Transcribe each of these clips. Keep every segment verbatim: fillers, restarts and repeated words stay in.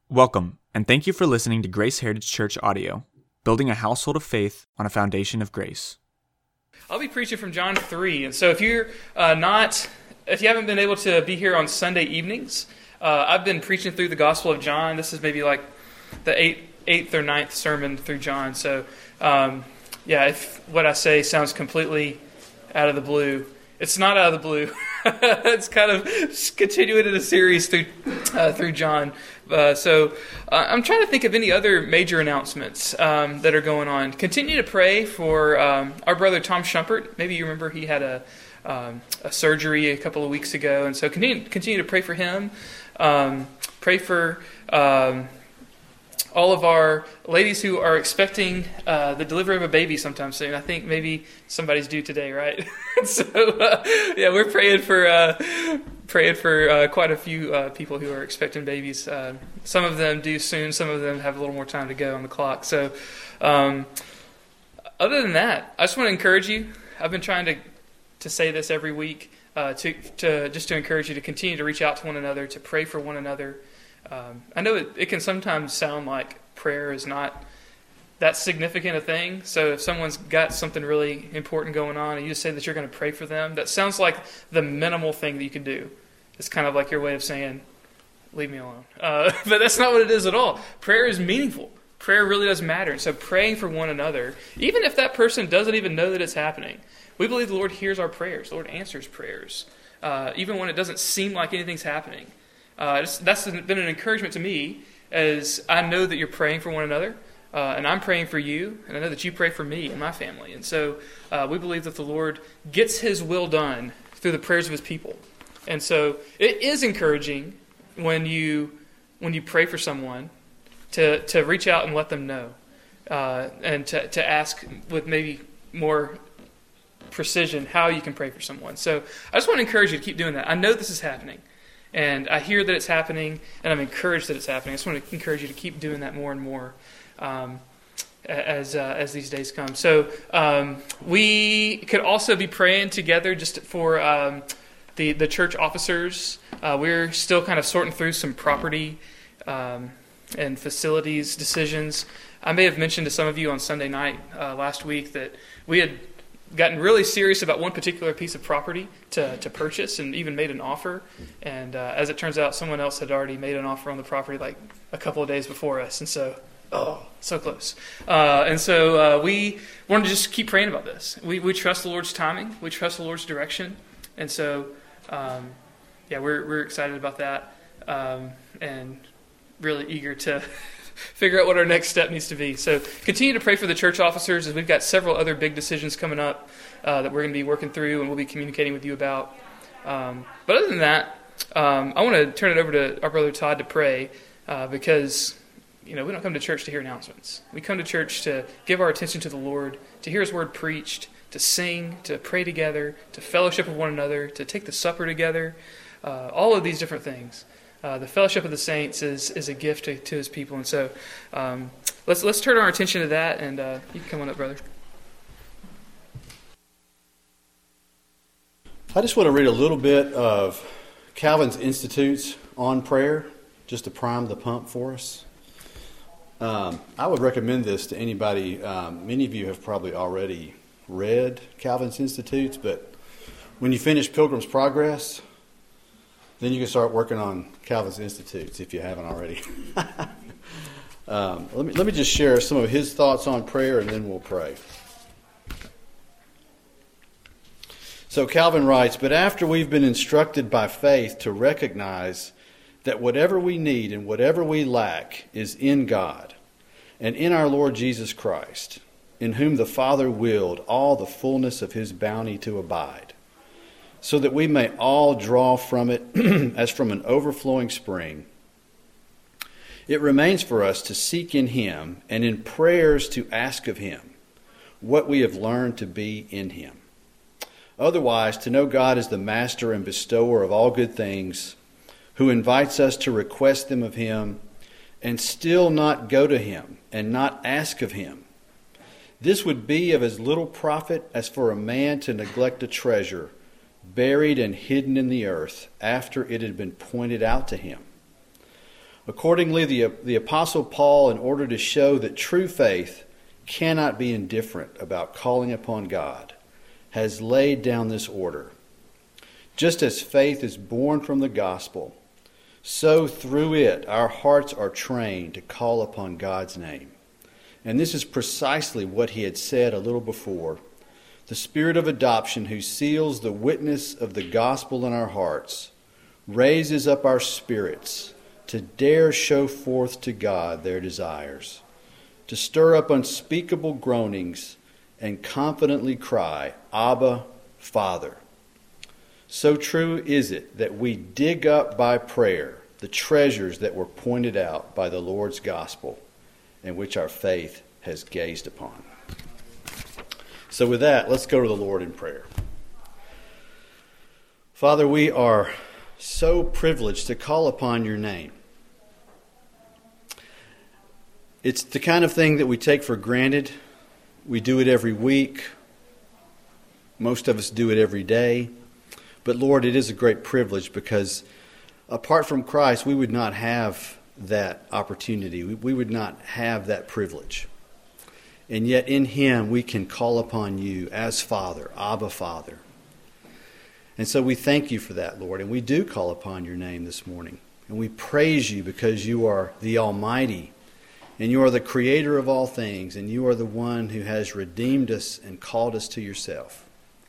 Welcome, and thank you for listening to Grace Heritage Church audio, building a household of faith on a foundation of grace. I'll be preaching from John three, and so if you're uh, not, if you haven't been able to be here on Sunday evenings, uh, I've been preaching through the Gospel of John. This is maybe like the eighth, eighth or ninth sermon through John. So, um, yeah, if what I say sounds completely out of the blue, it's not out of the blue. It's kind of continuing in a series through uh, through John. Uh, so uh, I'm trying to think of any other major announcements um, that are going on. Continue to pray for um, our brother Tom Shumpert. Maybe you remember he had a um, a surgery a couple of weeks ago, and so continue continue to pray for him. Um, pray for um, all of our ladies who are expecting uh, the delivery of a baby sometime soon. I think maybe somebody's due today, right? so uh, yeah, we're praying for. Uh, Praying for uh, quite a few uh, people who are expecting babies. Uh, some of them do soon. Some of them have a little more time to go on the clock. So, um, other than that, I just want to encourage you. I've been trying to to say this every week uh, to to just to encourage you to continue to reach out to one another, to pray for one another. Um, I know it, it can sometimes sound like prayer is not that significant a thing. So if someone's got something really important going on and you just say that you're going to pray for them, that sounds like the minimal thing that you can do. It's kind of like your way of saying, leave me alone. Uh, but that's not what it is at all. Prayer is meaningful. Prayer really does matter. And so praying for one another, even if that person doesn't even know that it's happening, we believe the Lord hears our prayers. The Lord answers prayers, uh, even when it doesn't seem like anything's happening. Uh, that's been an encouragement to me, as I know that you're praying for one another. Uh, and I'm praying for you, and I know that you pray for me and my family. And so uh, we believe that the Lord gets His will done through the prayers of His people. And so it is encouraging when you when you pray for someone to, to reach out and let them know, uh, and to, to ask with maybe more precision how you can pray for someone. So I just want to encourage you to keep doing that. I know this is happening, and I hear that it's happening, and I'm encouraged that it's happening. I just want to encourage you to keep doing that more and more. Um, as uh, as these days come. So um, we could also be praying together just for um, the, the church officers. Uh, we're still kind of sorting through some property um, and facilities decisions. I may have mentioned to some of you on Sunday night uh, last week that we had gotten really serious about one particular piece of property to, to purchase and even made an offer. And uh, as it turns out, someone else had already made an offer on the property like a couple of days before us. And so Oh, so close. Uh, and so uh, we want to just keep praying about this. We we trust the Lord's timing. We trust the Lord's direction. And so, um, yeah, we're we're excited about that, um, and really eager to figure out what our next step needs to be. So continue to pray for the church officers, as we've got several other big decisions coming up uh, that we're going to be working through and we'll be communicating with you about. Um, but other than that, um, I want to turn it over to our brother Todd to pray uh, because... You know, we don't come to church to hear announcements. We come to church to give our attention to the Lord, to hear His Word preached, to sing, to pray together, to fellowship with one another, to take the supper together, uh, all of these different things. Uh, the fellowship of the saints is is a gift to, to His people. And so um, let's let's turn our attention to that, and uh, you can come on up, brother. I just want to read a little bit of Calvin's Institutes on prayer, just to prime the pump for us. Um, I would recommend this to anybody. Um, many of you have probably already read Calvin's Institutes, but when you finish Pilgrim's Progress, then you can start working on Calvin's Institutes if you haven't already. um, let me let me just share some of his thoughts on prayer, and then we'll pray. So Calvin writes, "But after we've been instructed by faith to recognize that whatever we need and whatever we lack is in God and in our Lord Jesus Christ, in whom the Father willed all the fullness of His bounty to abide, so that we may all draw from it as from an overflowing spring. It remains for us to seek in Him and in prayers to ask of Him what we have learned to be in Him. Otherwise, to know God as the master and bestower of all good things, who invites us to request them of Him, and still not go to Him and not ask of Him. This would be of as little profit as for a man to neglect a treasure buried and hidden in the earth after it had been pointed out to him. Accordingly, the, the Apostle Paul, in order to show that true faith cannot be indifferent about calling upon God, has laid down this order. Just as faith is born from the gospel, so through it our hearts are trained to call upon God's name. And this is precisely what he had said a little before. The Spirit of adoption, who seals the witness of the gospel in our hearts, raises up our spirits to dare show forth to God their desires, to stir up unspeakable groanings and confidently cry, Abba, Father. So true is it that we dig up by prayer the treasures that were pointed out by the Lord's gospel and which our faith has gazed upon. So with that, let's go to the Lord in prayer. Father, we are so privileged to call upon your name. It's the kind of thing that we take for granted. We do it every week. Most of us do it every day. But Lord, it is a great privilege because apart from Christ, we would not have that opportunity. We, we would not have that privilege. And yet in Him we can call upon you as Father, Abba Father. And so we thank you for that, Lord. And we do call upon your name this morning. And we praise you because you are the Almighty. And you are the creator of all things, and you are the one who has redeemed us and called us to yourself.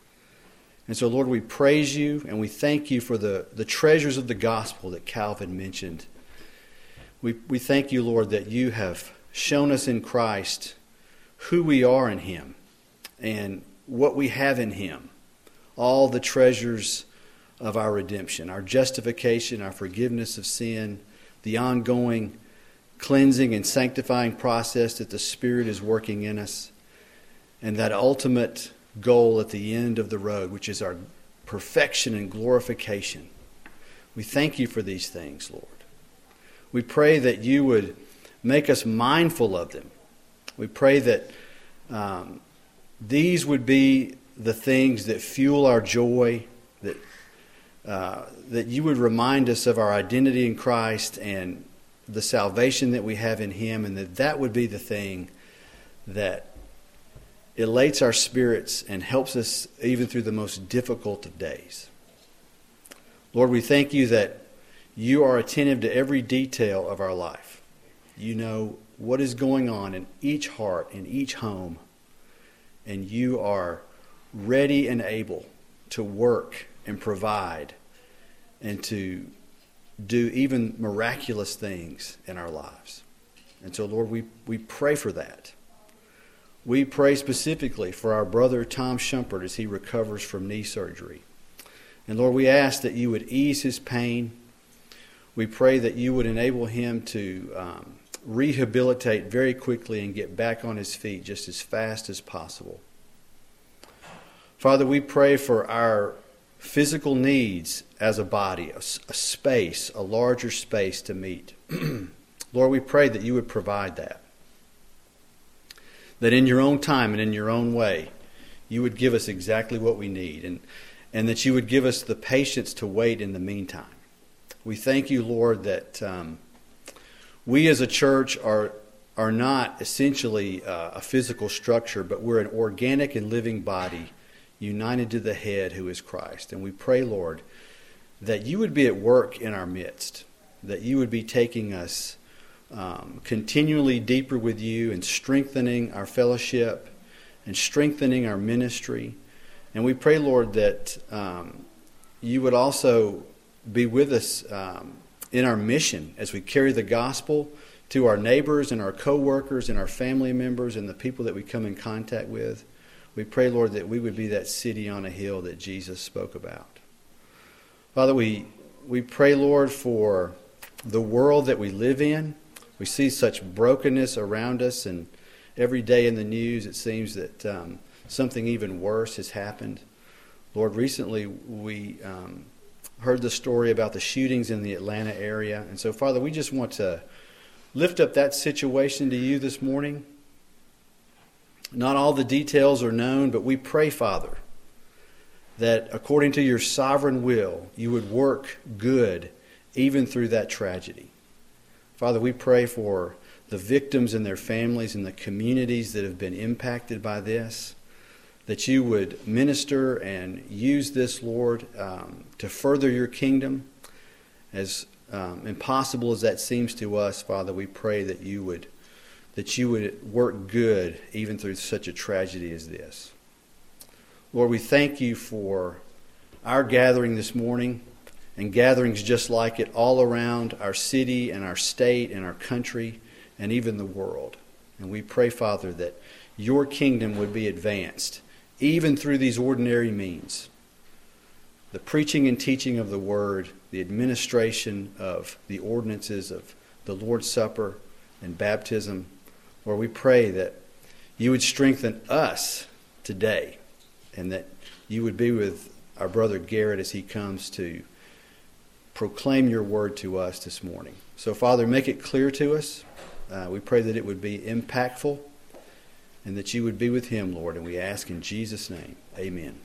And so, Lord, we praise you and we thank you for the, the treasures of the gospel that Calvin mentioned. We, we thank you, Lord, that you have shown us in Christ who we are in him and what we have in him. All the treasures of our redemption, our justification, our forgiveness of sin, the ongoing cleansing and sanctifying process that the Spirit is working in us, and that ultimate goal at the end of the road, which is our perfection and glorification. We thank you for these things, Lord. We pray that you would make us mindful of them. We pray that um, these would be the things that fuel our joy, that uh, that you would remind us of our identity in Christ and the salvation that we have in him, and that that would be the thing that elates our spirits and helps us even through the most difficult of days. Lord, we thank you that you are attentive to every detail of our life. You know what is going on in each heart, in each home, and you are ready and able to work and provide and to do even miraculous things in our lives. And so, Lord, we, we pray for that. We pray specifically for our brother Tom Shumpert as he recovers from knee surgery. And Lord, we ask that you would ease his pain. We pray that you would enable him to um, rehabilitate very quickly and get back on his feet just as fast as possible. Father, we pray for our physical needs as a body, a, a space, a larger space to meet. Lord, we pray that you would provide that. That in your own time and in your own way, you would give us exactly what we need, and, and that you would give us the patience to wait in the meantime. We thank you, Lord, that um, we as a church are, are not essentially uh, a physical structure, but we're an organic and living body united to the head who is Christ. And we pray, Lord, that you would be at work in our midst, that you would be taking us um, continually deeper with you and strengthening our fellowship and strengthening our ministry. And we pray, Lord, that um, you would also be with us um, in our mission as we carry the gospel to our neighbors and our co-workers and our family members and the people that we come in contact with. We pray, Lord, that we would be that city on a hill that Jesus spoke about. Father, we we pray, Lord, for the world that we live in. We see such brokenness around us, and every day in the news it seems that um, something even worse has happened. Lord, recently we um, heard the story about the shootings in the Atlanta area. And so, Father, we just want to lift up that situation to you this morning. Not all the details are known, but we pray, Father, that according to your sovereign will, you would work good even through that tragedy. Father, we pray for the victims and their families and the communities that have been impacted by this, that you would minister and use this, Lord, um, to further your kingdom. As um, impossible as that seems to us, Father, we pray that you would that you would work good even through such a tragedy as this. Lord, we thank you for our gathering this morning and gatherings just like it all around our city and our state and our country and even the world. And we pray, Father, that your kingdom would be advanced even through these ordinary means. The preaching and teaching of the Word, the administration of the ordinances of the Lord's Supper and baptism. Lord, we pray that you would strengthen us today and that you would be with our brother Garrett as he comes to proclaim your word to us this morning. So, Father, make it clear to us. Uh, we pray that it would be impactful and that you would be with him, Lord. And we ask in Jesus' name, amen.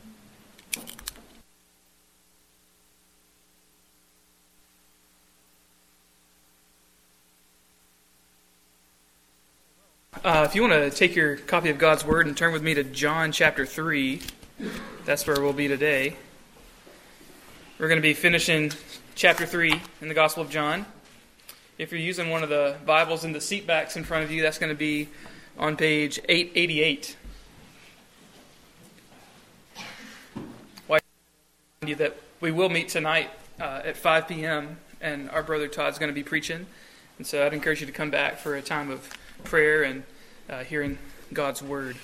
Uh, if you want to take your copy of God's Word and turn with me to John chapter three, that's where we'll be today. We're going to be finishing chapter three in the Gospel of John. If you're using one of the Bibles in the seat backs in front of you, that's going to be on page eight eighty-eight. Well, I remind you that we will meet tonight uh, at five p.m., and our brother Todd's going to be preaching. And so I'd encourage you to come back for a time of prayer and uh, hearing God's Word.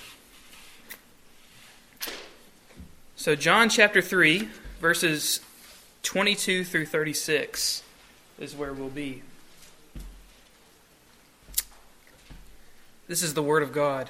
So John chapter three, verses twenty-two through thirty-six is where we'll be. This is the Word of God.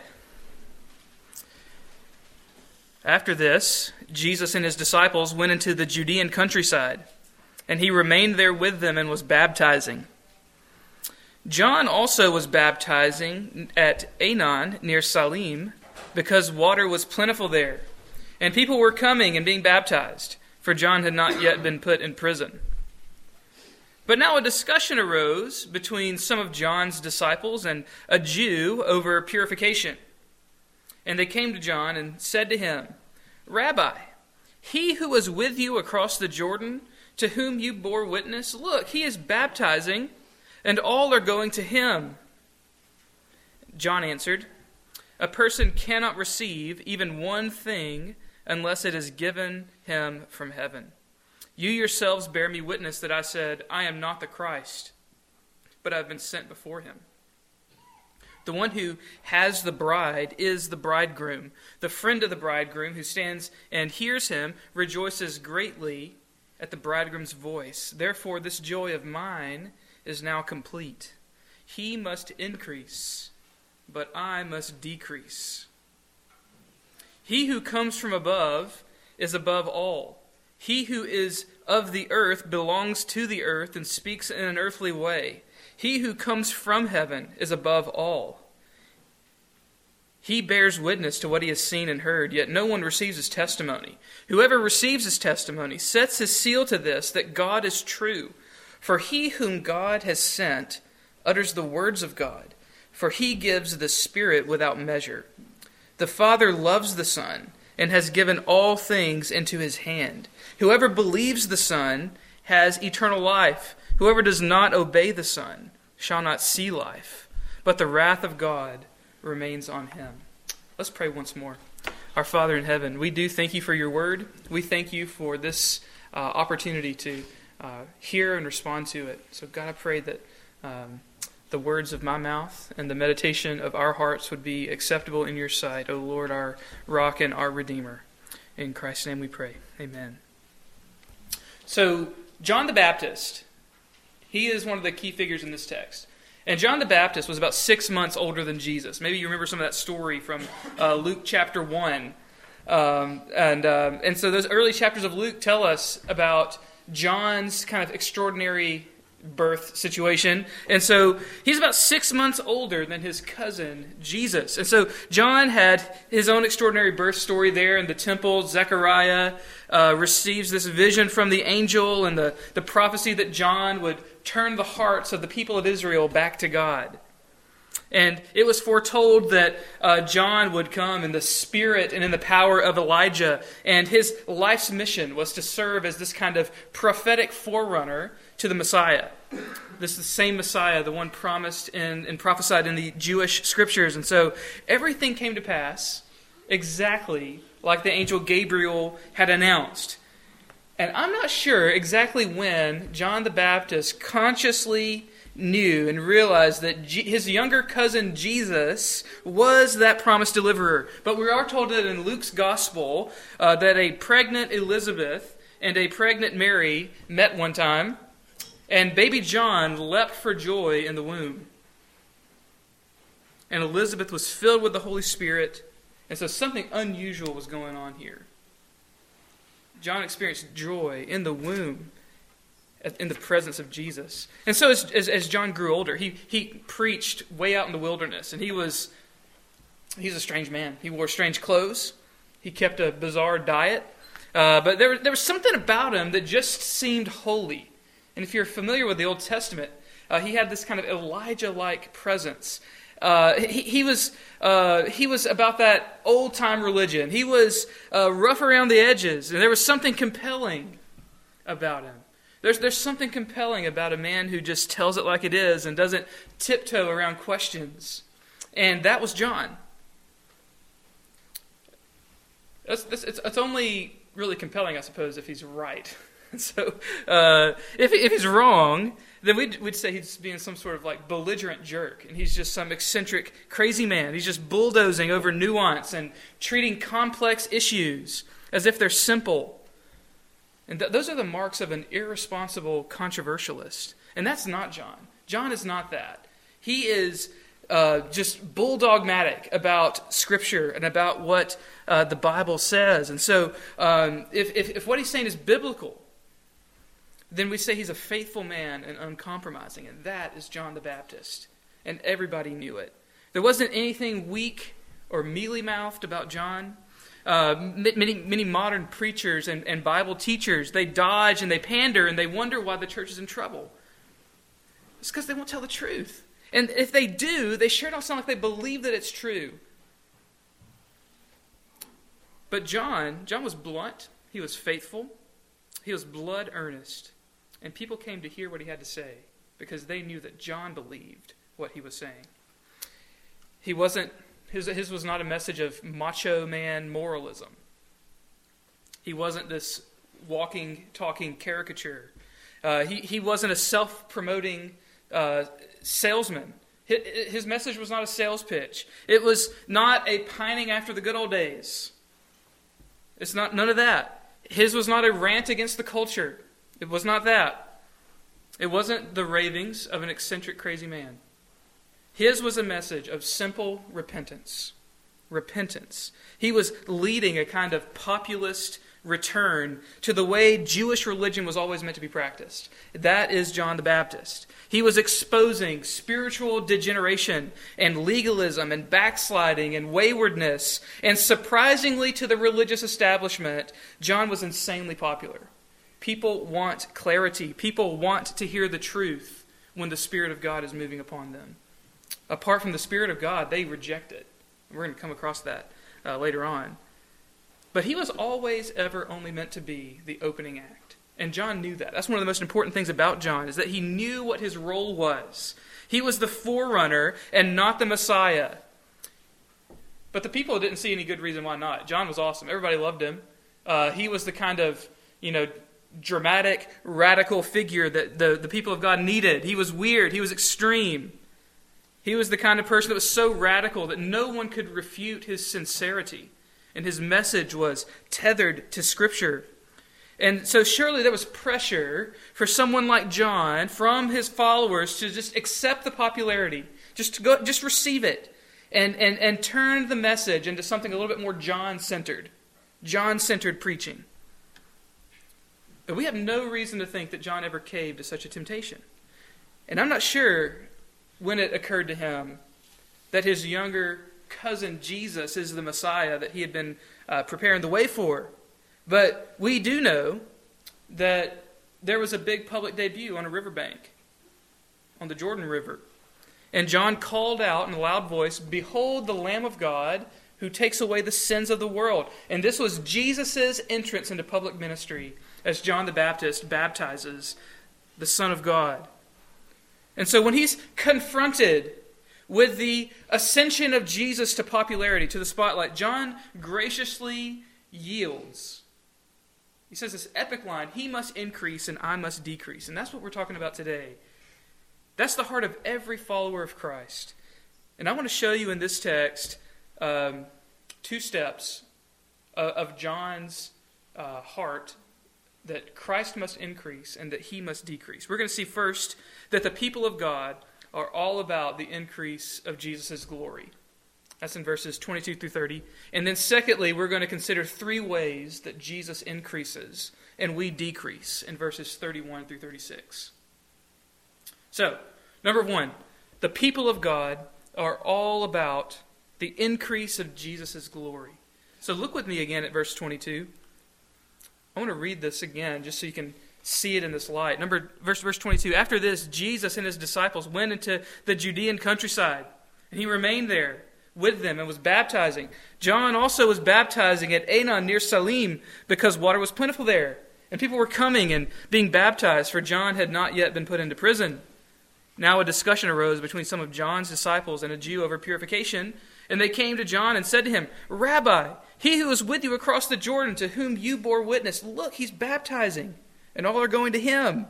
After this, Jesus and his disciples went into the Judean countryside, and he remained there with them and was baptizing. John also was baptizing at Aenon near Salim, because water was plentiful there, and people were coming and being baptized, for John had not yet been put in prison. But now a discussion arose between some of John's disciples and a Jew over purification. And they came to John and said to him, "Rabbi, he who was with you across the Jordan, to whom you bore witness, look, he is baptizing, and all are going to him." John answered, "A person cannot receive even one thing unless it is given him from heaven. You yourselves bear me witness that I said, I am not the Christ, but I have been sent before him. The one who has the bride is the bridegroom. The friend of the bridegroom who stands and hears him rejoices greatly at the bridegroom's voice. Therefore this joy of mine is now complete. He must increase, but I must decrease. He who comes from above is above all. He who is of the earth belongs to the earth and speaks in an earthly way. He who comes from heaven is above all. He bears witness to what he has seen and heard, yet no one receives his testimony. Whoever receives his testimony sets his seal to this, that God is true. For he whom God has sent utters the words of God, for he gives the Spirit without measure. The Father loves the Son and has given all things into his hand. Whoever believes the Son has eternal life. Whoever does not obey the Son shall not see life, but the wrath of God remains on him." Let's pray once more. Our Father in heaven, we do thank you for your word. We thank you for this uh, opportunity to uh, hear and respond to it. So God, I pray that um, the words of my mouth and the meditation of our hearts would be acceptable in your sight, O Lord, our rock and our Redeemer. In Christ's name we pray. Amen. So, John the Baptist, he is one of the key figures in this text. And John the Baptist was about six months older than Jesus. Maybe you remember some of that story from uh, Luke chapter one. Um, and, um, and so those early chapters of Luke tell us about John's kind of extraordinary birth situation. And so he's about six months older than his cousin Jesus. And so John had his own extraordinary birth story there in the temple. Zechariah uh, receives this vision from the angel and the, the prophecy that John would turn the hearts of the people of Israel back to God. And it was foretold that uh, John would come in the spirit and in the power of Elijah, and his life's mission was to serve as this kind of prophetic forerunner to the Messiah. This is the same Messiah, the one promised in, and prophesied in the Jewish scriptures. And so everything came to pass exactly like the angel Gabriel had announced. And I'm not sure exactly when John the Baptist consciously knew and realized that G- his younger cousin Jesus was that promised deliverer. But we are told that in Luke's gospel uh, that a pregnant Elizabeth and a pregnant Mary met one time, and baby John leapt for joy in the womb. And Elizabeth was filled with the Holy Spirit, and so something unusual was going on here. John experienced joy in the womb, in the presence of Jesus. And so as, as, as John grew older, he, he preached way out in the wilderness, and he was he's a strange man. He wore strange clothes. He kept a bizarre diet. Uh, but there, there was something about him that just seemed holy. And if you're familiar with the Old Testament, uh, he had this kind of Elijah-like presence. Uh, he, he was uh, he was about that old-time religion. He was uh, rough around the edges, and there was something compelling about him. There's there's something compelling about a man who just tells it like it is and doesn't tiptoe around questions. And that was John. That's, that's, it's, it's only really compelling, I suppose, if he's right. So uh, if, if he's wrong, then we'd, we'd say he's being some sort of like belligerent jerk, and he's just some eccentric, crazy man. He's just bulldozing over nuance and treating complex issues as if they're simple. And th- those are the marks of an irresponsible controversialist. And that's not John. John is not that. He is uh, just bulldogmatic about Scripture and about what uh, the Bible says. And so um, if, if, if what he's saying is biblical, then we say he's a faithful man and uncompromising. And that is John the Baptist. And everybody knew it. There wasn't anything weak or mealy-mouthed about John. Uh, many many modern preachers and, and Bible teachers, they dodge and they pander and they wonder why the church is in trouble. It's because they won't tell the truth. And if they do, they sure don't sound like they believe that it's true. But John, John was blunt. He was faithful. He was blood earnest. And people came to hear what he had to say because they knew that John believed what he was saying. He wasn't His, his was not a message of macho man moralism. He wasn't this walking, talking caricature. Uh, he, he wasn't a self-promoting uh, salesman. His, his message was not a sales pitch. It was not a pining after the good old days. It's not none of that. His was not a rant against the culture. It was not that. It wasn't the ravings of an eccentric, crazy man. His was a message of simple repentance. Repentance. He was leading a kind of populist return to the way Jewish religion was always meant to be practiced. That is John the Baptist. He was exposing spiritual degeneration and legalism and backsliding and waywardness. And surprisingly to the religious establishment, John was insanely popular. People want clarity. People want to hear the truth when the Spirit of God is moving upon them. Apart from the Spirit of God, they reject it. We're going to come across that uh, later on. But he was always ever only meant to be the opening act. And John knew that. That's one of the most important things about John, is that he knew what his role was. He was the forerunner and not the Messiah. But the people didn't see any good reason why not. John was awesome. Everybody loved him. Uh, he was the kind of, you know, dramatic, radical figure that the, the people of God needed. He was weird. He was extreme. He was the kind of person that was so radical that no one could refute his sincerity. And his message was tethered to Scripture. And so surely there was pressure for someone like John from his followers to just accept the popularity, just to go, just receive it, and, and, and turn the message into something a little bit more John-centered, John-centered preaching. But we have no reason to think that John ever caved to such a temptation. And I'm not sure when it occurred to him that his younger cousin Jesus is the Messiah that he had been uh, preparing the way for. But we do know that there was a big public debut on a riverbank on the Jordan River. And John called out in a loud voice, "Behold the Lamb of God who takes away the sins of the world." And this was Jesus' entrance into public ministry as John the Baptist baptizes the Son of God. And so when he's confronted with the ascension of Jesus to popularity, to the spotlight, John graciously yields. He says this epic line, "He must increase and I must decrease." And that's what we're talking about today. That's the heart of every follower of Christ. And I want to show you in this text um, two steps of, of John's uh, heart, that Christ must increase and that he must decrease. We're going to see first that the people of God are all about the increase of Jesus' glory. That's in verses twenty-two through thirty. And then secondly, we're going to consider three ways that Jesus increases and we decrease in verses thirty-one through thirty-six. So, number one, the people of God are all about the increase of Jesus' glory. So look with me again at verse twenty-two. I want to read this again just so you can see it in this light. Number verse verse twenty-two. After this, Jesus and his disciples went into the Judean countryside, and he remained there with them and was baptizing. John also was baptizing at Aenon near Salim, because water was plentiful there, and people were coming and being baptized, for John had not yet been put into prison. Now a discussion arose between some of John's disciples and a Jew over purification, and they came to John and said to him, "Rabbi, he who was with you across the Jordan, to whom you bore witness, look, he's baptizing, and all are going to him."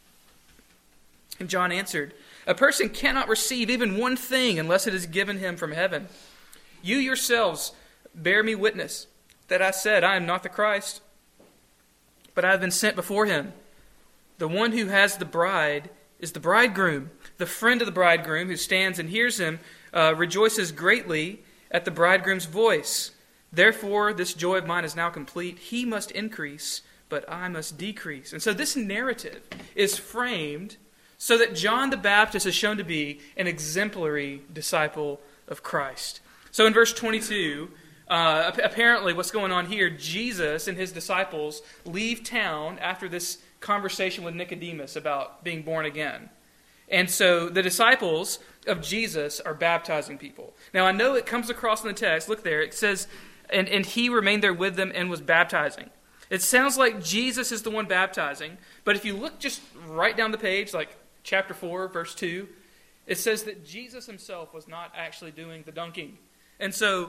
And John answered, "A person cannot receive even one thing unless it is given him from heaven. You yourselves bear me witness that I said, I am not the Christ, but I have been sent before him. The one who has the bride is the bridegroom. The friend of the bridegroom who stands and hears him uh, rejoices greatly at the bridegroom's voice. Therefore, this joy of mine is now complete. He must increase, but I must decrease." And so this narrative is framed so that John the Baptist is shown to be an exemplary disciple of Christ. So in verse twenty-two, uh, apparently what's going on here, Jesus and his disciples leave town after this conversation with Nicodemus about being born again. And so the disciples of Jesus are baptizing people. Now I know it comes across in the text, look there, it says, and, and he remained there with them and was baptizing. It sounds like Jesus is the one baptizing, but if you look just right down the page, like chapter four, verse two, it says that Jesus himself was not actually doing the dunking. And so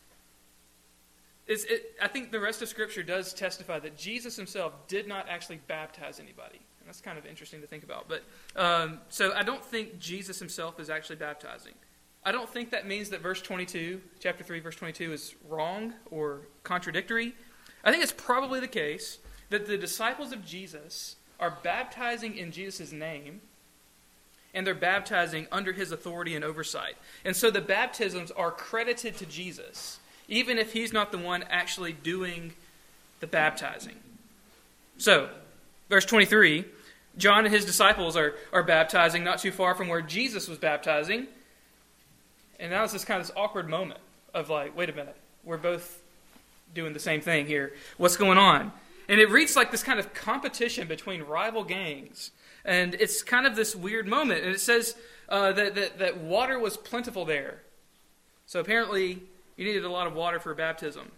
it's, it, I think the rest of Scripture does testify that Jesus himself did not actually baptize anybody. And that's kind of interesting to think about. But um, so I don't think Jesus himself is actually baptizing. I don't think that means that verse twenty-two, chapter three, verse twenty-two is wrong or contradictory. I think it's probably the case that the disciples of Jesus are baptizing in Jesus' name, and they're baptizing under his authority and oversight. And so the baptisms are credited to Jesus, even if he's not the one actually doing the baptizing. So, verse twenty-three, John and his disciples are, are baptizing not too far from where Jesus was baptizing. And now it's this kind of this awkward moment of like, wait a minute, we're both doing the same thing here. What's going on? And it reads like this kind of competition between rival gangs. And it's kind of this weird moment. And it says uh, that, that, that water was plentiful there. So apparently you needed a lot of water for baptism.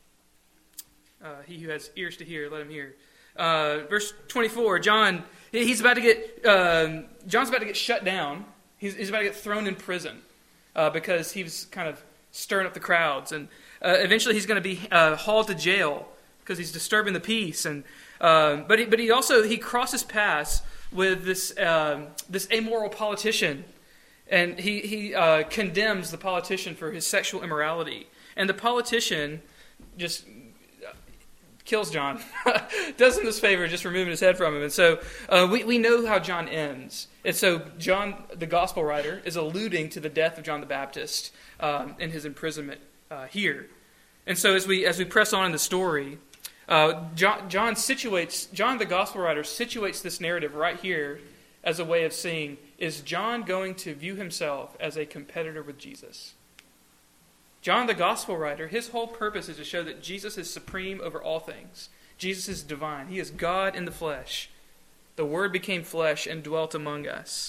Uh, he who has ears to hear, let him hear. Uh, verse twenty-four, John, he's about to get, um, John's about to get shut down. He's, he's about to get thrown in prison uh, because he was kind of stirring up the crowds. And uh, eventually he's going to be uh, hauled to jail because he's disturbing the peace. And uh, but he, but he also he crosses paths with this um, this amoral politician, and he he uh, condemns the politician for his sexual immorality. And the politician just kills John, does him this favor, just removing his head from him. And so uh, we we know how John ends. And so John, the gospel writer, is alluding to the death of John the Baptist um, and his imprisonment uh, here. And so as we as we press on in the story, uh, John, John situates John the gospel writer situates this narrative right here as a way of saying, is John going to view himself as a competitor with Jesus? John the gospel writer, his whole purpose is to show that Jesus is supreme over all things. Jesus is divine. He is God in the flesh. The Word became flesh and dwelt among us.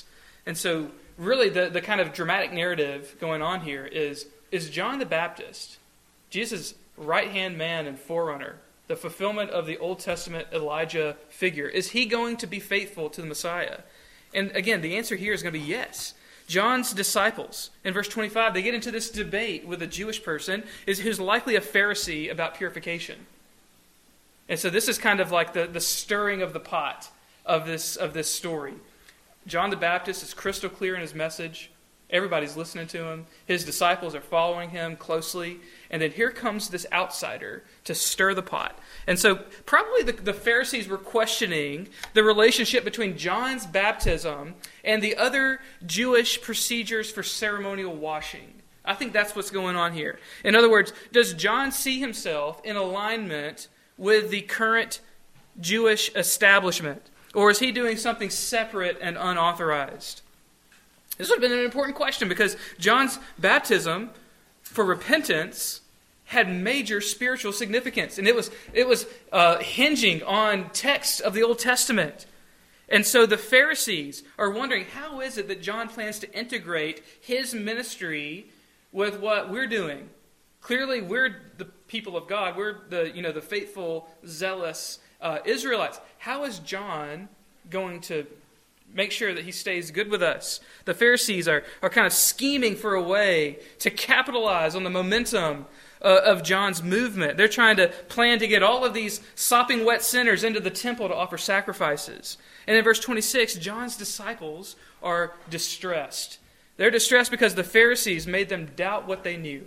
And so really the, the kind of dramatic narrative going on here is, is John the Baptist, Jesus' right-hand man and forerunner, the fulfillment of the Old Testament Elijah figure, is he going to be faithful to the Messiah? And again, the answer here is going to be yes. John's disciples, in verse twenty-five, they get into this debate with a Jewish person is who's likely a Pharisee about purification. And so this is kind of like the, the stirring of the pot of this, of this story. John the Baptist is crystal clear in his message. Everybody's listening to him. His disciples are following him closely. And then here comes this outsider to stir the pot. And so probably the, the Pharisees were questioning the relationship between John's baptism and the other Jewish procedures for ceremonial washing. I think that's what's going on here. In other words, does John see himself in alignment with the current Jewish establishment? Or is he doing something separate and unauthorized? This would have been an important question because John's baptism for repentance had major spiritual significance. And it was, it was uh, hinging on texts of the Old Testament. And so the Pharisees are wondering, how is it that John plans to integrate his ministry with what we're doing? Clearly, we're the people of God. We're the, you know, the faithful, zealous uh, Israelites. How is John going to make sure that he stays good with us? The Pharisees are, are kind of scheming for a way to capitalize on the momentum uh, of John's movement. They're trying to plan to get all of these sopping wet sinners into the temple to offer sacrifices. And in verse twenty-six, John's disciples are distressed. They're distressed because the Pharisees made them doubt what they knew.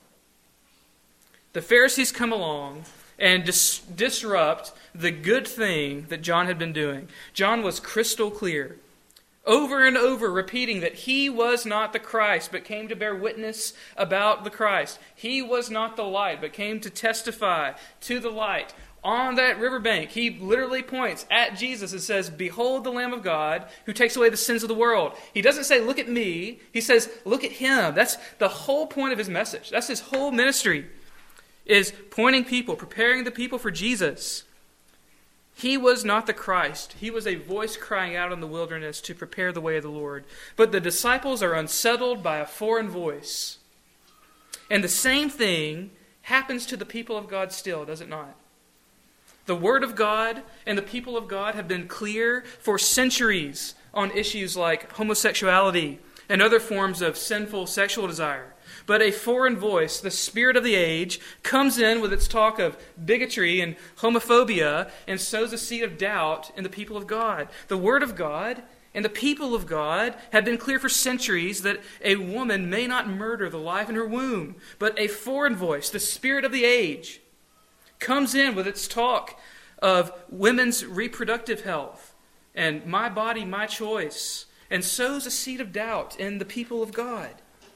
The Pharisees come along and dis- disrupt the good thing that John had been doing. John was crystal clear, over and over repeating that he was not the Christ, but came to bear witness about the Christ. He was not the light, but came to testify to the light. On that riverbank, he literally points at Jesus and says, "Behold the Lamb of God who takes away the sins of the world." He doesn't say, "Look at me." He says, "Look at him." That's the whole point of his message. That's his whole ministry, is pointing people, preparing the people for Jesus. He was not the Christ. He was a voice crying out in the wilderness to prepare the way of the Lord. But the disciples are unsettled by a foreign voice. And the same thing happens to the people of God still, does it not? The Word of God and the people of God have been clear for centuries on issues like homosexuality and other forms of sinful sexual desire. But a foreign voice, the spirit of the age, comes in with its talk of bigotry and homophobia and sows a seed of doubt in the people of God. The Word of God and the people of God have been clear for centuries that a woman may not murder the life in her womb. But a foreign voice, the spirit of the age, comes in with its talk of women's reproductive health and my body, my choice, and sows a seed of doubt in the people of God.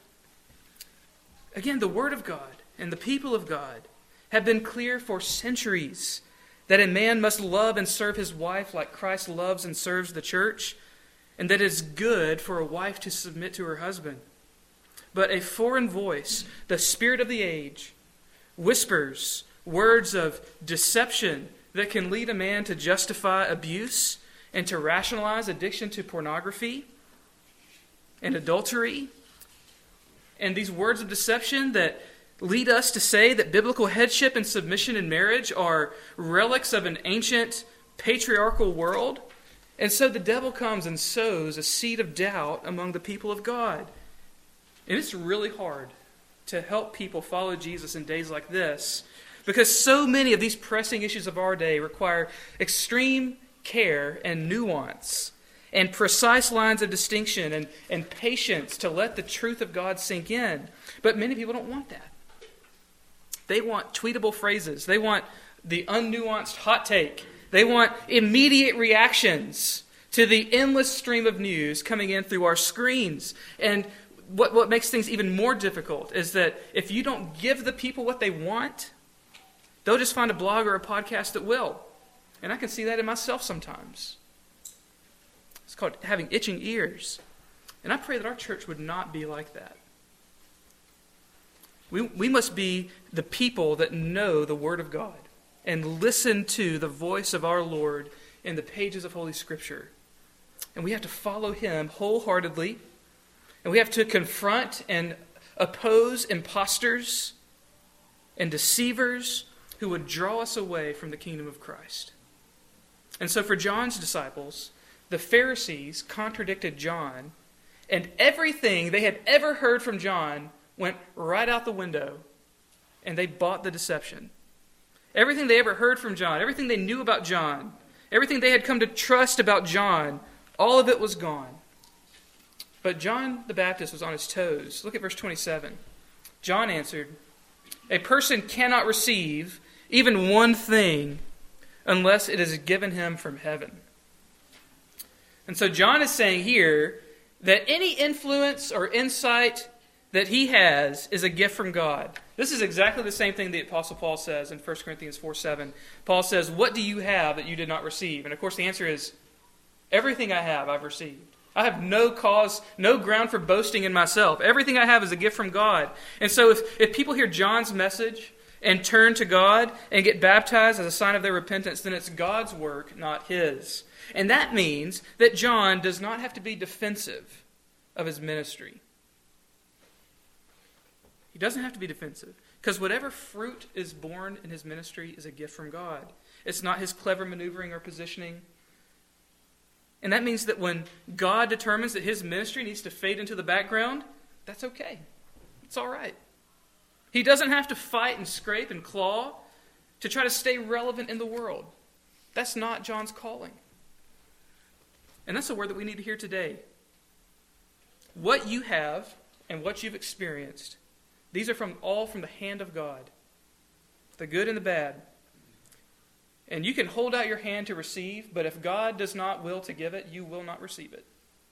Again, the Word of God and the people of God have been clear for centuries that a man must love and serve his wife like Christ loves and serves the church, and that it is good for a wife to submit to her husband. But a foreign voice, the spirit of the age, whispers words of deception that can lead a man to justify abuse and to rationalize addiction to pornography and adultery. And these words of deception that lead us to say that biblical headship and submission in marriage are relics of an ancient patriarchal world. And so the devil comes and sows a seed of doubt among the people of God. And it's really hard to help people follow Jesus in days like this, because so many of these pressing issues of our day require extreme care and nuance and precise lines of distinction and, and patience to let the truth of God sink in. But many people don't want that. They want tweetable phrases. They want the unnuanced hot take. They want immediate reactions to the endless stream of news coming in through our screens. And what, what makes things even more difficult is that if you don't give the people what they want, they'll just find a blog or a podcast that will. And I can see that in myself sometimes. It's called having itching ears. And I pray that our church would not be like that. We, we must be the people that know the Word of God and listen to the voice of our Lord in the pages of Holy Scripture. and we have to follow him wholeheartedly, and we have to confront and oppose imposters and deceivers who would draw us away from the kingdom of Christ. And so for John's disciples, the Pharisees contradicted John, and everything they had ever heard from John went right out the window, and they bought the deception. Everything they ever heard from John, everything they knew about John, everything they had come to trust about John, all of it was gone. But John the Baptist was on his toes. Look at verse twenty-seven. John answered, "A person cannot receive even one thing unless it is given him from heaven." And so John is saying here that any influence or insight that he has is a gift from God. This is exactly the same thing the Apostle Paul says in First Corinthians four seven. Paul says, "What do you have that you did not receive?" And of course the answer is, everything I have I've received. I have no cause, no ground for boasting in myself. Everything I have is a gift from God. And so if, if people hear John's message and turn to God and get baptized as a sign of their repentance, then it's God's work, not his. And that means that John does not have to be defensive of his ministry. He doesn't have to be defensive, because whatever fruit is born in his ministry is a gift from God. It's not his clever maneuvering or positioning. And that means that when God determines that his ministry needs to fade into the background, that's okay. It's all right. He doesn't have to fight and scrape and claw to try to stay relevant in the world. That's not John's calling. And that's the word that we need to hear today. What you have and what you've experienced, these are from all from the hand of God, the good and the bad. And you can hold out your hand to receive, but if God does not will to give it, you will not receive it.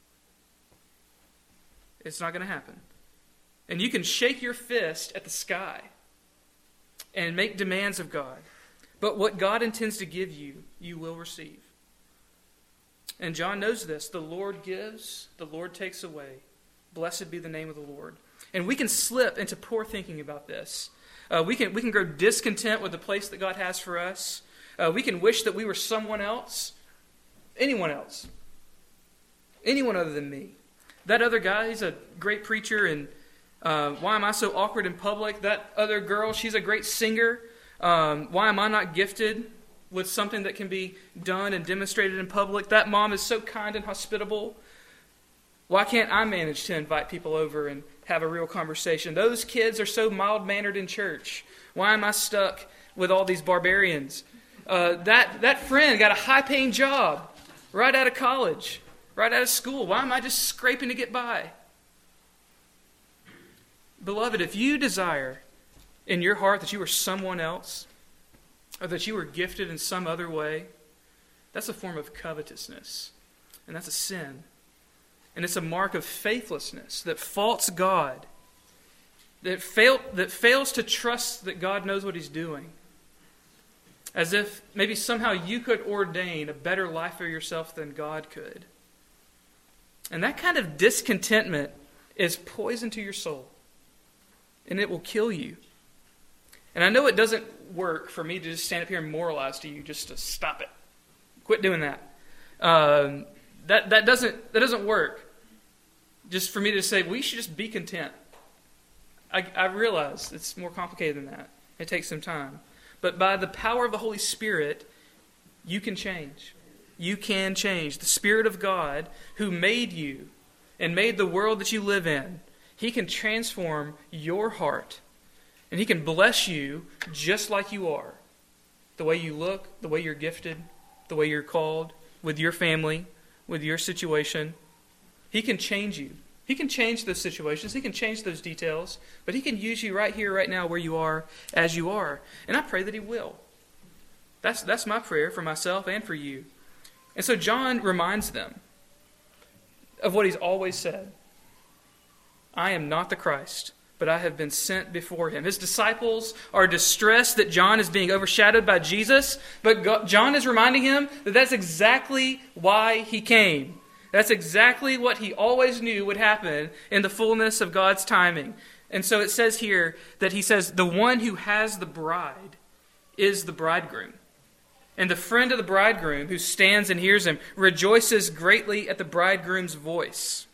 It's not going to happen. And you can shake your fist at the sky and make demands of God, but what God intends to give you, you will receive. And John knows this. The Lord gives, the Lord takes away. Blessed be the name of the Lord. And we can slip into poor thinking about this. Uh, we can we can grow discontent with the place that God has for us. Uh, we can wish that we were someone else, anyone else, anyone other than me. That other guy, he's a great preacher, and uh, why am I so awkward in public? That other girl, she's a great singer. Um, why am I not gifted with something that can be done and demonstrated in public? That mom is so kind and hospitable. Why can't I manage to invite people over and have a real conversation? Those kids are so mild-mannered in church. Why am I stuck with all these barbarians? Uh, that, that friend got a high-paying job right out of college, right out of school. Why am I just scraping to get by? Beloved, if you desire in your heart that you were someone else, or that you were gifted in some other way, that's a form of covetousness, and that's a sin. And it's a mark of faithlessness that faults God, that, fail, that fails to trust that God knows what he's doing. As if maybe somehow you could ordain a better life for yourself than God could. And that kind of discontentment is poison to your soul. And it will kill you. And I know it doesn't work for me to just stand up here and moralize to you just to stop it. Quit doing that. Um, that that doesn't that doesn't work. Just for me to say, we should just be content. I, I realize it's more complicated than that. It takes some time. But by the power of the Holy Spirit, you can change. You can change. The Spirit of God, who made you and made the world that you live in, he can transform your heart. And he can bless you just like you are. The way you look, the way you're gifted, the way you're called, with your family, with your situation. He can change you. He can change those situations. He can change those details. But he can use you right here, right now, where you are, as you are. And I pray that he will. That's, that's my prayer for myself and for you. And so John reminds them of what he's always said. I am not the Christ, but I have been sent before him. His disciples are distressed that John is being overshadowed by Jesus, but God, John is reminding him that that's exactly why he came. That's exactly what he always knew would happen in the fullness of God's timing. And so it says here that he says, the one who has the bride is the bridegroom. And the friend of the bridegroom who stands and hears him rejoices greatly at the bridegroom's voice.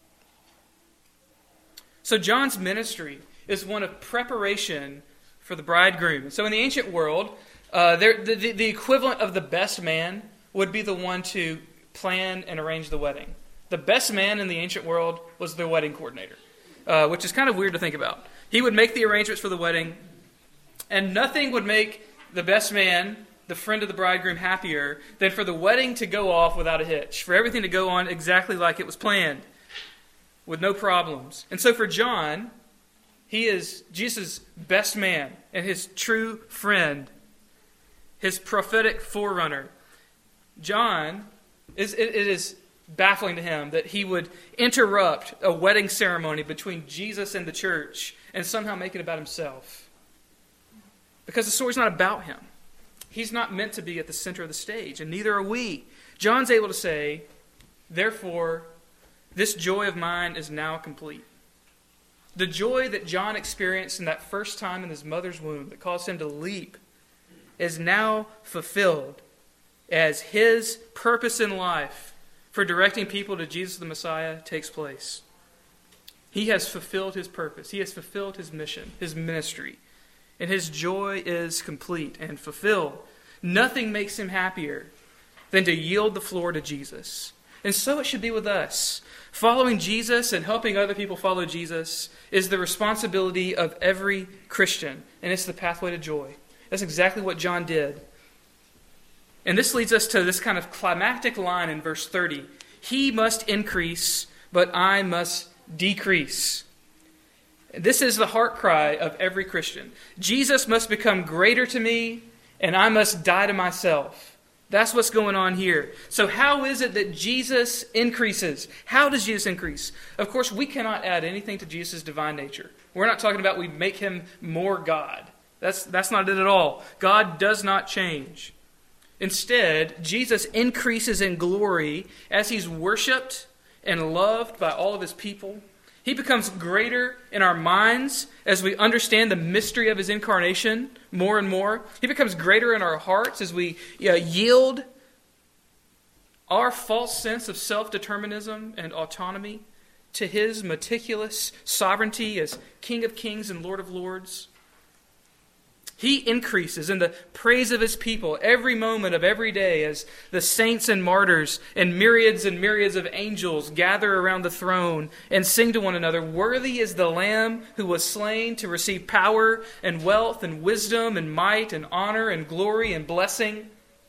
So John's ministry is one of preparation for the bridegroom. So in the ancient world, uh, there, the, the equivalent of the best man would be the one to plan and arrange the wedding. The best man in the ancient world was the wedding coordinator, uh, which is kind of weird to think about. He would make the arrangements for the wedding, and nothing would make the best man, the friend of the bridegroom, happier than for the wedding to go off without a hitch, for everything to go on exactly like it was planned, with no problems. And so for John, he is Jesus' best man and his true friend, his prophetic forerunner. John, is it, it is baffling to him that he would interrupt a wedding ceremony between Jesus and the church and somehow make it about himself. Because the story's not about him. He's not meant to be at the center of the stage, and neither are we. John's able to say, therefore, this joy of mine is now complete. The joy that John experienced in that first time in his mother's womb that caused him to leap is now fulfilled as his purpose in life for directing people to Jesus the Messiah takes place. He has fulfilled his purpose. He has fulfilled his mission, his ministry. And his joy is complete and fulfilled. Nothing makes him happier than to yield the floor to Jesus. And so it should be with us. Following Jesus and helping other people follow Jesus is the responsibility of every Christian. And it's the pathway to joy. That's exactly what John did. And this leads us to this kind of climactic line in verse thirty. He must increase, but I must decrease. This is the heart cry of every Christian. Jesus must become greater to me, and I must die to myself. That's what's going on here. So how is it that Jesus increases? How does Jesus increase? Of course, we cannot add anything to Jesus' divine nature. We're not talking about we make him more God. That's, that's not it at all. God does not change. Instead, Jesus increases in glory as he's worshipped and loved by all of his people. He becomes greater in our minds as we understand the mystery of his incarnation more and more. He becomes greater in our hearts as we uh, yield our false sense of self-determinism and autonomy to his meticulous sovereignty as King of Kings and Lord of Lords. He increases in the praise of his people every moment of every day as the saints and martyrs and myriads and myriads of angels gather around the throne and sing to one another, "Worthy is the Lamb who was slain to receive power and wealth and wisdom and might and honor and glory and blessing."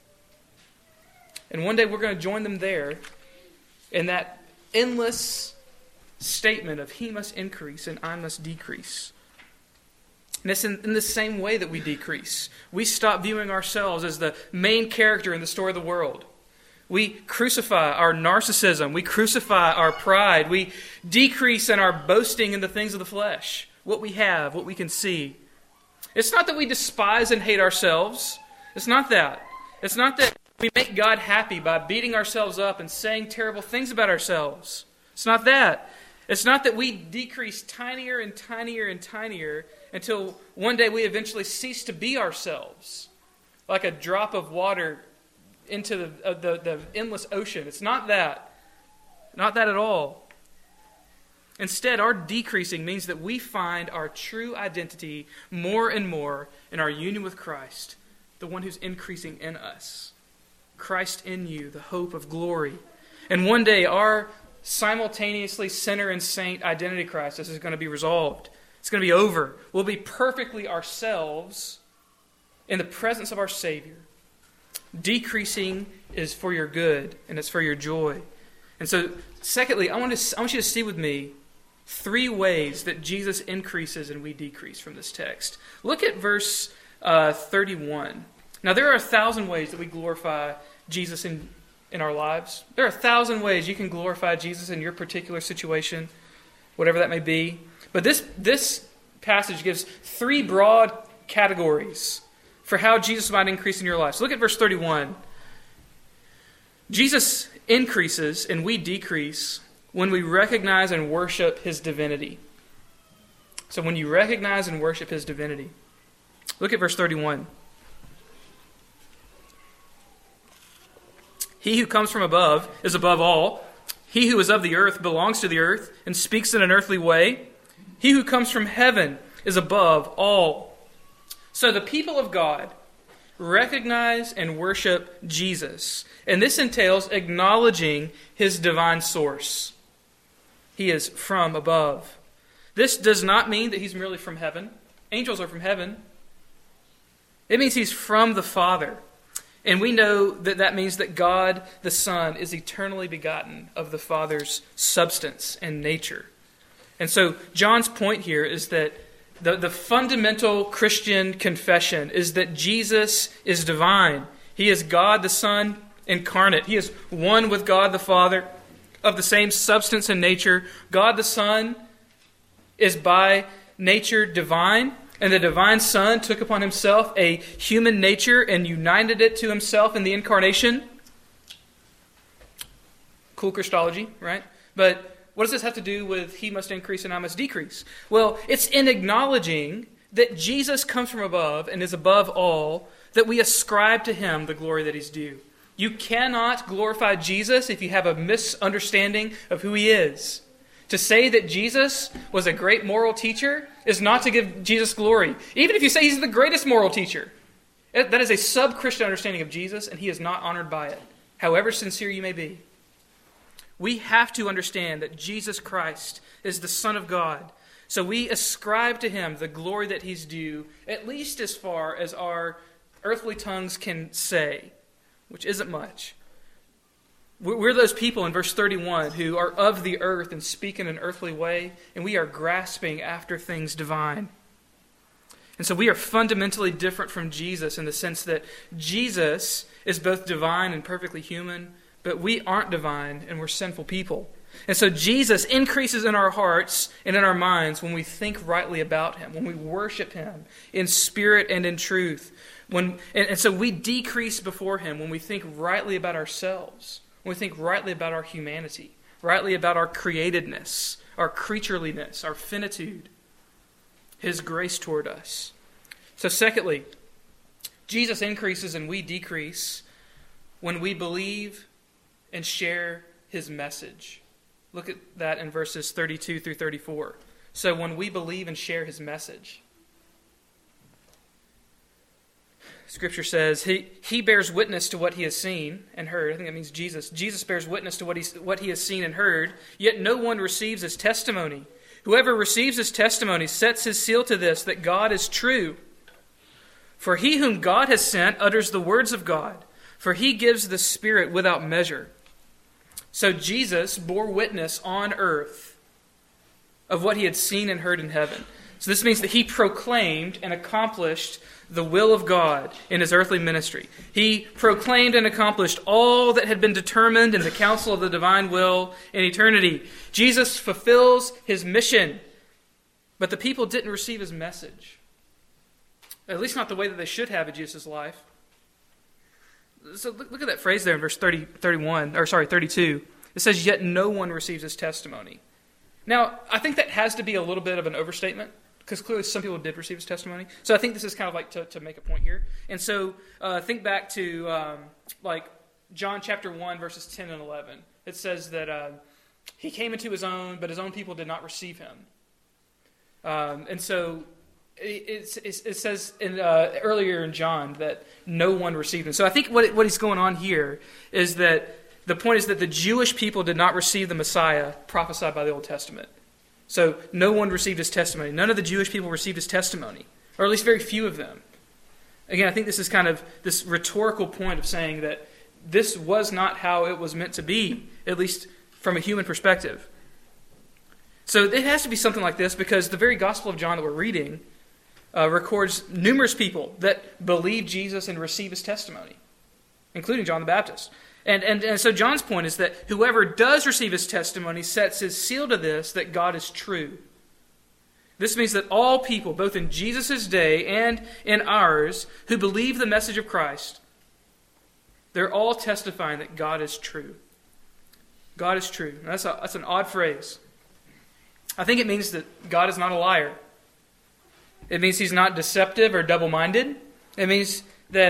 And one day we're going to join them there in that endless statement of he must increase and I must decrease. And it's in, in the same way that we decrease. We stop viewing ourselves as the main character in the story of the world. We crucify our narcissism. We crucify our pride. We decrease in our boasting in the things of the flesh, what we have, what we can see. It's not that we despise and hate ourselves. It's not that. It's not that we make God happy by beating ourselves up and saying terrible things about ourselves. It's not that. It's not that we decrease tinier and tinier and tinier until one day we eventually cease to be ourselves, like a drop of water into the, uh, the, the endless ocean. It's not that. Not that at all. Instead, our decreasing means that we find our true identity more and more in our union with Christ, the one who's increasing in us. Christ in you, the hope of glory. And one day our simultaneously sinner and saint identity crisis is going to be resolved. It's going to be over. We'll be perfectly ourselves in the presence of our Savior. Decreasing is for your good, and it's for your joy. And so, secondly, I want, to, I want you to see with me three ways that Jesus increases and we decrease from this text. Look at verse uh, thirty-one. Now, there are a thousand ways that we glorify Jesus in in our lives. There are a thousand ways you can glorify Jesus in your particular situation, whatever that may be. But this, this passage gives three broad categories for how Jesus might increase in your life. So look at verse thirty-one. Jesus increases and we decrease when we recognize and worship his divinity. So when you recognize and worship his divinity. Look at verse thirty-one. He who comes from above is above all. He who is of the earth belongs to the earth and speaks in an earthly way. He who comes from heaven is above all. So the people of God recognize and worship Jesus. And this entails acknowledging his divine source. He is from above. This does not mean that he's merely from heaven. Angels are from heaven. It means he's from the Father. And we know that that means that God, the Son, is eternally begotten of the Father's substance and nature. And so John's point here is that the, the fundamental Christian confession is that Jesus is divine. He is God, the Son, incarnate. He is one with God, the Father, of the same substance and nature. God, the Son, is by nature divine. And the divine Son took upon himself a human nature and united it to himself in the incarnation. Cool Christology, right? But what does this have to do with he must increase and I must decrease? Well, it's in acknowledging that Jesus comes from above and is above all that we ascribe to him the glory that he's due. You cannot glorify Jesus if you have a misunderstanding of who he is. To say that Jesus was a great moral teacher is not to give Jesus glory. Even if you say he's the greatest moral teacher, that is a sub-Christian understanding of Jesus, and he is not honored by it, however sincere you may be. We have to understand that Jesus Christ is the Son of God, so we ascribe to him the glory that he's due, at least as far as our earthly tongues can say, which isn't much. We're those people in verse thirty-one who are of the earth and speak in an earthly way, and we are grasping after things divine. And so we are fundamentally different from Jesus in the sense that Jesus is both divine and perfectly human, but we aren't divine and we're sinful people. And so Jesus increases in our hearts and in our minds when we think rightly about him, when we worship him in spirit and in truth. When, and, and so we decrease before him when we think rightly about ourselves. When we think rightly about our humanity, rightly about our createdness, our creatureliness, our finitude, his grace toward us. So secondly, Jesus increases and we decrease when we believe and share his message. Look at that in verses thirty-two through thirty-four. So when we believe and share his message. Scripture says, he, he bears witness to what he has seen and heard. I think that means Jesus. Jesus bears witness to what, he, what he has seen and heard, yet no one receives his testimony. Whoever receives his testimony sets his seal to this, that God is true. For he whom God has sent utters the words of God, for he gives the Spirit without measure. So Jesus bore witness on earth of what he had seen and heard in heaven. So this means that he proclaimed and accomplished the will of God in his earthly ministry. He proclaimed and accomplished all that had been determined in the counsel of the divine will in eternity. Jesus fulfills his mission, but the people didn't receive his message. At least not the way that they should have in Jesus' life. So look, look at that phrase there in verse thirty, thirty-one, or sorry, thirty-two. It says, yet no one receives his testimony. Now, I think that has to be a little bit of an overstatement, because clearly some people did receive his testimony. So I think this is kind of like to, to make a point here. And so uh, think back to um, like John chapter one, verses ten and eleven. It says that uh, he came into his own, but his own people did not receive him. Um, and so it, it, it says in, uh, earlier in John that no one received him. So I think what, what is going on here is that the point is that the Jewish people did not receive the Messiah prophesied by the Old Testament. So no one received his testimony. None of the Jewish people received his testimony, or at least very few of them. Again, I think this is kind of this rhetorical point of saying that this was not how it was meant to be, at least from a human perspective. So it has to be something like this, because the very Gospel of John that we're reading uh, records numerous people that believe Jesus and receive his testimony, including John the Baptist. And, and and so John's point is that whoever does receive his testimony sets his seal to this, that God is true. This means that all people, both in Jesus' day and in ours, who believe the message of Christ, they're all testifying that God is true. God is true. Now that's, a, that's an odd phrase. I think it means that God is not a liar. It means he's not deceptive or double-minded. It means that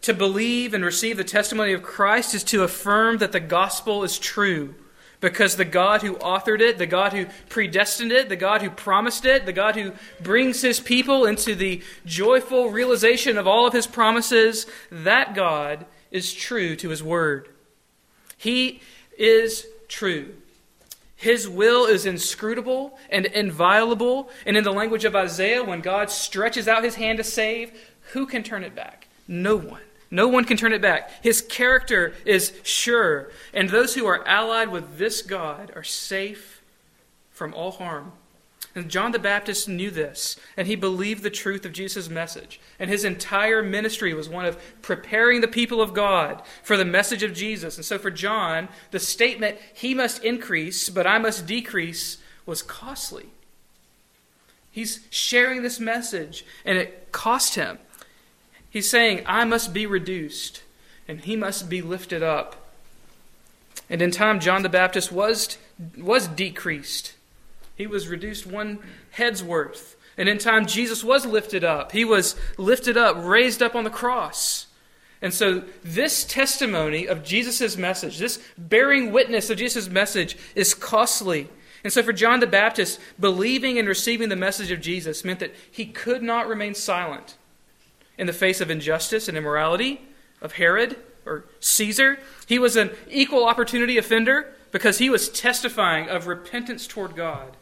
To believe and receive the testimony of Christ is to affirm that the gospel is true, because the God who authored it, the God who predestined it, the God who promised it, the God who brings his people into the joyful realization of all of his promises, that God is true to his word. He is true. His will is inscrutable and inviolable. And in the language of Isaiah, when God stretches out his hand to save, who can turn it back? No one. No one can turn it back. His character is sure. And those who are allied with this God are safe from all harm. And John the Baptist knew this, and he believed the truth of Jesus' message. And his entire ministry was one of preparing the people of God for the message of Jesus. And so for John, the statement, he must increase, but I must decrease, was costly. He's sharing this message, and it cost him. He's saying, I must be reduced, and he must be lifted up. And in time, John the Baptist was, was decreased. He was reduced one head's worth. And in time, Jesus was lifted up. He was lifted up, raised up on the cross. And so this testimony of Jesus' message, this bearing witness of Jesus' message is costly. And so for John the Baptist, believing and receiving the message of Jesus meant that he could not remain silent in the face of injustice and immorality of Herod or Caesar. He was an equal opportunity offender because he was testifying of repentance toward God.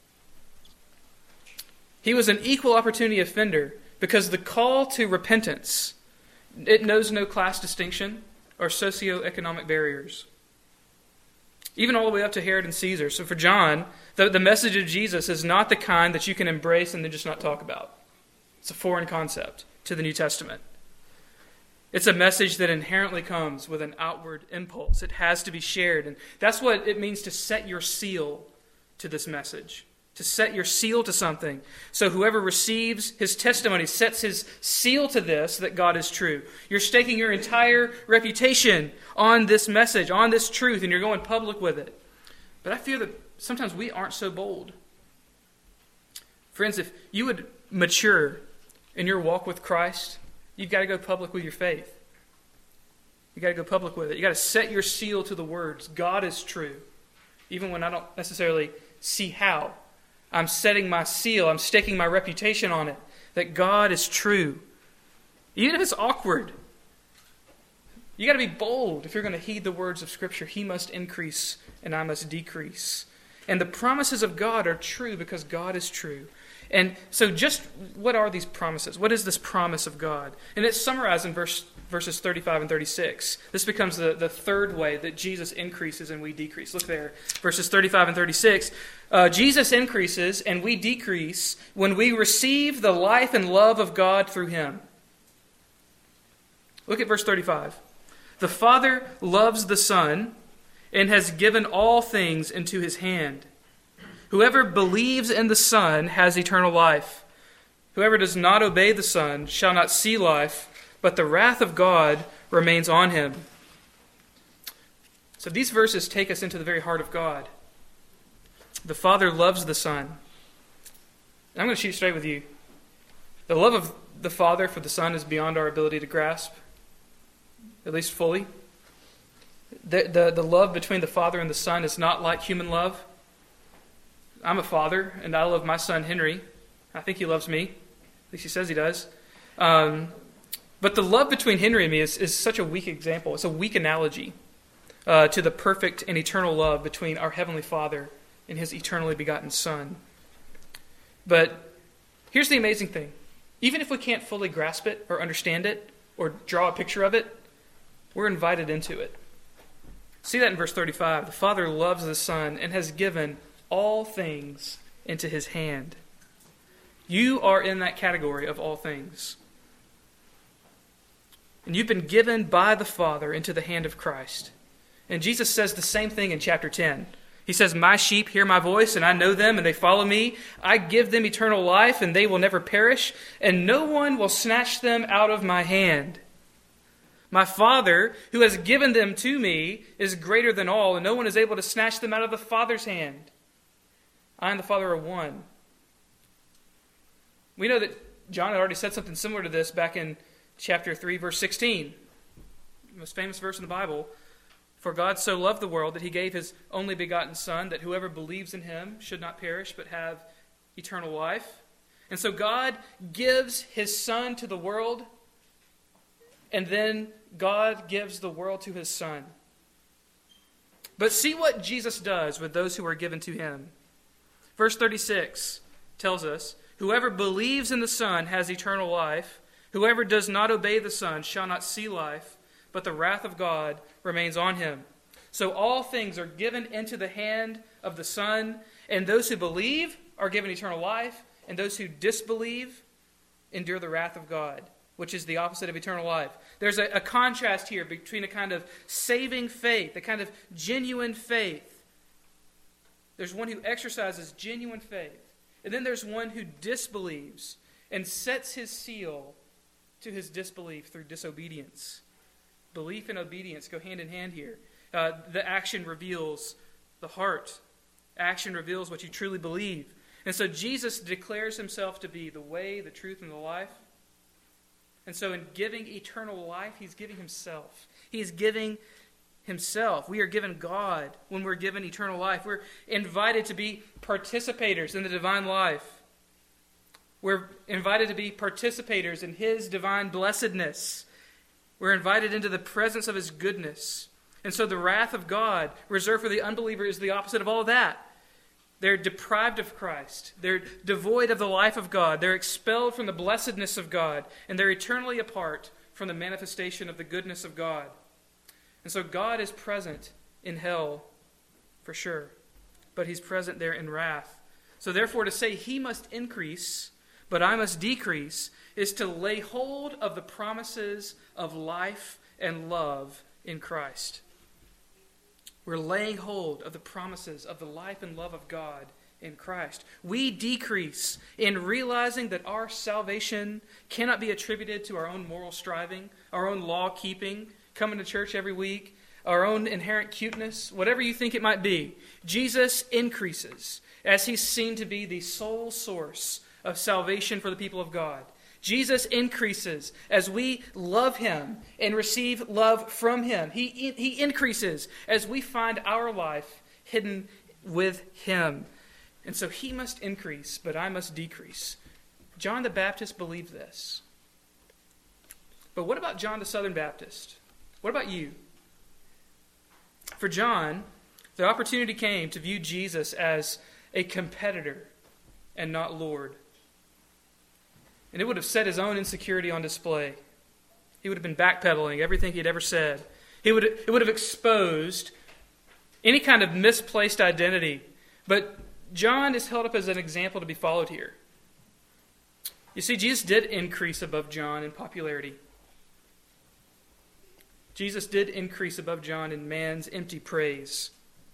He was an equal opportunity offender because the call to repentance, it knows no class distinction or socioeconomic barriers. Even all the way up to Herod and Caesar. So for John, the, the message of Jesus is not the kind that you can embrace and then just not talk about. It's a foreign concept to the New Testament. It's a message that inherently comes with an outward impulse. It has to be shared. And that's what it means to set your seal to this message. To set your seal to something. So whoever receives his testimony sets his seal to this, that God is true. You're staking your entire reputation on this message, on this truth, and you're going public with it. But I fear that sometimes we aren't so bold. Friends, if you would mature in your walk with Christ, you've got to go public with your faith. You've got to go public with it. You've got to set your seal to the words, God is true. Even when I don't necessarily see how. I'm setting my seal, I'm staking my reputation on it, that God is true. Even if it's awkward. You've got to be bold if you're going to heed the words of Scripture. He must increase and I must decrease. And the promises of God are true because God is true. And so just what are these promises? What is this promise of God? And it's summarized in verse, verses thirty-five and thirty-six. This becomes the, the third way that Jesus increases and we decrease. Look there, verses thirty-five and thirty-six. Uh, Jesus increases and we decrease when we receive the life and love of God through him. Look at verse thirty-five. The Father loves the Son and has given all things into his hand. Whoever believes in the Son has eternal life. Whoever does not obey the Son shall not see life, but the wrath of God remains on him. So these verses take us into the very heart of God. The Father loves the Son. And I'm going to shoot straight with you. The love of the Father for the Son is beyond our ability to grasp, at least fully. The, the, the love between the Father and the Son is not like human love. I'm a father, and I love my son Henry. I think he loves me. At least he says he does. Um, but the love between Henry and me is, is such a weak example. It's a weak analogy uh, to the perfect and eternal love between our Heavenly Father and his eternally begotten Son. But here's the amazing thing. Even if we can't fully grasp it or understand it or draw a picture of it, we're invited into it. See that in verse thirty-five. The Father loves the Son and has given all things into his hand. You are in that category of all things. And you've been given by the Father into the hand of Christ. And Jesus says the same thing in chapter ten. He says, my sheep hear my voice, and I know them, and they follow me. I give them eternal life, and they will never perish, and no one will snatch them out of my hand. My Father, who has given them to me, is greater than all, and no one is able to snatch them out of the Father's hand. I and the Father are one. We know that John had already said something similar to this back in chapter three, verse sixteen, the most famous verse in the Bible. For God so loved the world that he gave his only begotten Son, that whoever believes in him should not perish but have eternal life. And so God gives his Son to the world, and then God gives the world to his Son. But see what Jesus does with those who are given to him. Verse thirty-six tells us, whoever believes in the Son has eternal life. Whoever does not obey the Son shall not see life, but the wrath of God remains on him. So all things are given into the hand of the Son, and those who believe are given eternal life, and those who disbelieve endure the wrath of God, which is the opposite of eternal life. There's a, a contrast here between a kind of saving faith, a kind of genuine faith. There's one who exercises genuine faith, and then there's one who disbelieves and sets his seal to his disbelief through disobedience. Belief and obedience go hand in hand here. Uh, the action reveals the heart. Action reveals what you truly believe. And so Jesus declares himself to be the way, the truth, and the life. And so in giving eternal life, he's giving himself. He's giving himself. We are given God when we're given eternal life. We're invited to be participators in the divine life. We're invited to be participators in his divine blessedness. We're invited into the presence of his goodness. And so the wrath of God reserved for the unbeliever is the opposite of all of that. They're deprived of Christ. They're devoid of the life of God. They're expelled from the blessedness of God. And they're eternally apart from the manifestation of the goodness of God. And so God is present in hell, for sure. But he's present there in wrath. So therefore to say he must increase, but I must decrease, is to lay hold of the promises of life and love in Christ. We're laying hold of the promises of the life and love of God in Christ. We decrease in realizing that our salvation cannot be attributed to our own moral striving, our own law-keeping, coming to church every week, our own inherent cuteness, whatever you think it might be. Jesus increases as he's seen to be the sole source of salvation for the people of God. Jesus increases as we love him and receive love from him. He, he increases as we find our life hidden with him. And so he must increase, but I must decrease. John the Baptist believed this. But what about John the Southern Baptist? What about you? For John, the opportunity came to view Jesus as a competitor and not Lord. And it would have set his own insecurity on display. He would have been backpedaling everything he had ever said. He would, it would have exposed any kind of misplaced identity. But John is held up as an example to be followed here. You see, Jesus did increase above John in popularity. Jesus did increase above John in man's empty praise.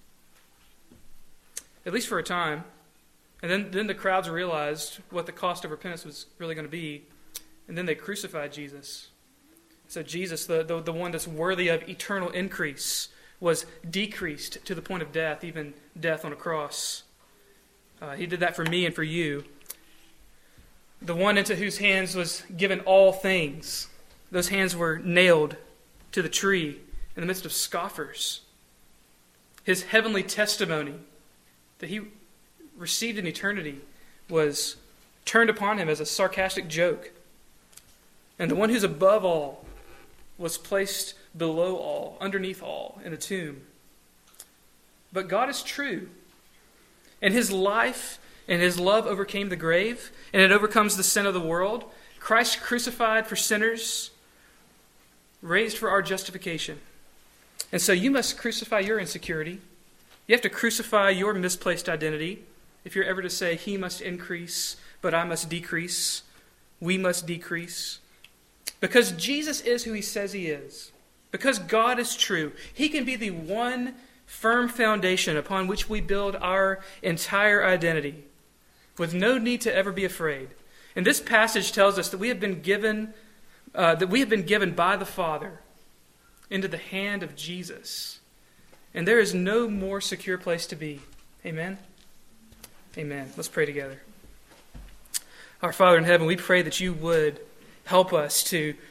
At least for a time. And then, then the crowds realized what the cost of repentance was really going to be. And then they crucified Jesus. So Jesus, the, the, the one that's worthy of eternal increase, was decreased to the point of death, even death on a cross. Uh, he did that for me and for you. The one into whose hands was given all things. Those hands were nailed to the tree in the midst of scoffers. His heavenly testimony that he received in eternity was turned upon him as a sarcastic joke. And the one who's above all was placed below all, underneath all, in a tomb. But God is true. And his life and his love overcame the grave, and it overcomes the sin of the world. Christ crucified for sinners, raised for our justification. And so you must crucify your insecurity. You have to crucify your misplaced identity. If you're ever to say, he must increase, but I must decrease, we must decrease. Because Jesus is who he says he is. Because God is true. He can be the one firm foundation upon which we build our entire identity, with no need to ever be afraid. And this passage tells us that we have been given, uh, that we have been given by the Father into the hand of Jesus. And there is no more secure place to be. Amen? Amen. Let's pray together. Our Father in heaven, we pray that you would help us to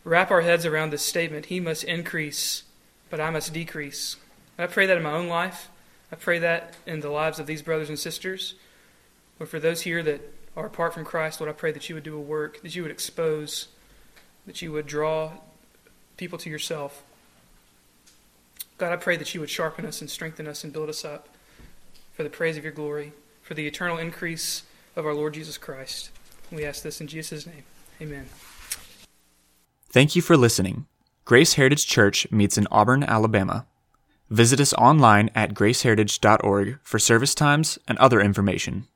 wrap our heads around this statement, He must increase, but I must decrease. And I pray that in my own life. I pray that in the lives of these brothers and sisters. Or for those here that are apart from Christ, Lord, I pray that you would do a work, that you would expose, that you would draw people to yourself. God, I pray that you would sharpen us and strengthen us and build us up for the praise of your glory, for the eternal increase of our Lord Jesus Christ. We ask this in Jesus' name. Amen. Thank you for listening. Grace Heritage Church meets in Auburn, Alabama. Visit us online at grace heritage dot org for service times and other information.